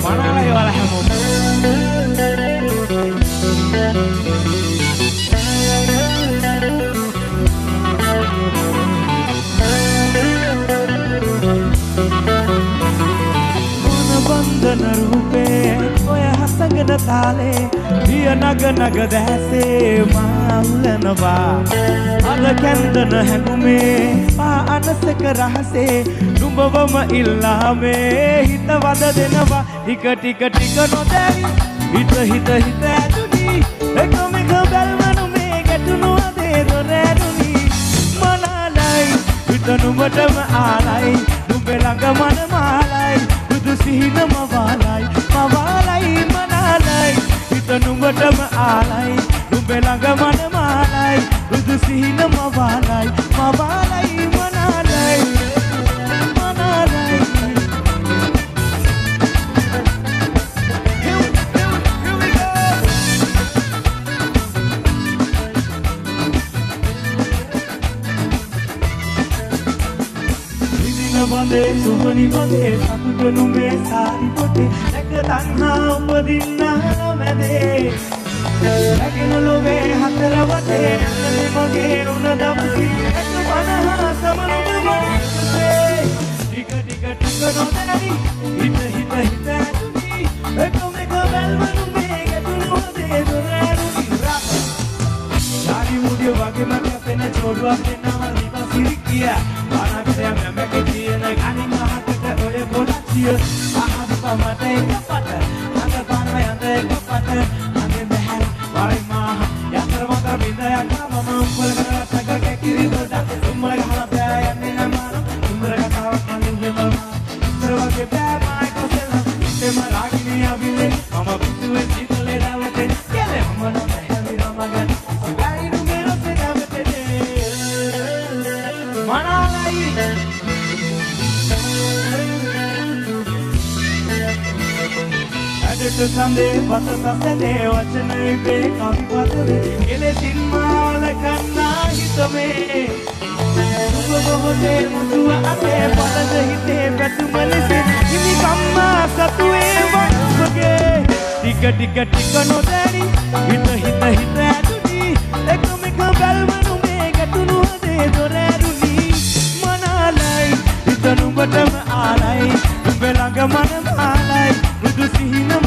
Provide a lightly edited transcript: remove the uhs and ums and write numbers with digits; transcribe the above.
මනාලයි වල හැමෝම බන්ධන රූපේ ඔය හසඟන තාලේ පිය නග නග දැසේ මා උලනවා අර කැන්දන හැඟුමේ පා අනසක රහසේ නුඹවම ඉල්ලාමේ හිත වද දෙනවා ටික ටික ටික නොදැරි හිත හිත හිත ඇතුනි එකම එක බැල්මනු මේ ගැටුණු අදේ දොරැරුනි මනාලයි හිත නුඹටම ආලයි නුඹේ ළඟ මන මාලයි සිහින මවාලයි මනාලයි හිත නුඹටම ආලයි නුඹේ ළඟ මන මාලයි බුදු සිහින මවාලයි මනාලයි බඳේ සුවනි බඳේ සතුට නුඹේ සාරි පොතේ දැක තණ්හා උපදින්න මැදේ රැගෙන ලෝභේ හතර වටේ නැන්නේ මගේ උන දවසි එක මනහා සමනුඹේ ටික ටික ටික නොදැනි හිත හිත හිත ඇතුනි එකම එක බැල්මනු මේ ගැටුණු හදේ දොරැරුනි යාරි මුඩිය වගේම කැපෙන චෝඩුවක් දෙනවා නිකසිරි කියා අනක්ෂය මැමක කියන ගණින් මහකට ඔය ගොඩක්සිය අහද පමට එක පට අඟ පානව යඳ එක පට අඟෙන් බැහැර වලින් මහ යතර මතර බින්දයක් මම උඹල කරත්තක කැකිරි දොඩ උඹල ගහලා බෑ යන්නේ නමන උඹල කතාවක් මන්නේ මම ඉතර වගේ බෑ මයි කොසෙල ඉතෙම රාගිනිය අබිලේ මම පිටුවේ සිතලේ දවතේ කෙලේ මම නැහැවි රමගන් ගයි නුඹේ රොසේ දවතේ මනාලයි අදට සඳේ පත සසනේ වචන විපේ කවි පදවේ කෙලෙසින් මාල කන්නා හිතමේ ඔබොහොතේ මුදුව අතේ පලද හිතේ පැතුමලෙසේ හිමි කම්මා සතුවේ වන්සගේ ටික ටික ටික නොදැනි හිත හිත හිත ඇතුනි එකම එක බැල්මනු මේ ගැටුණු හදේ දොරැරුනි මනාලයි හිත නුඹටම ආලයි නුඹ ළඟ මන මාලයි බුදු සිහින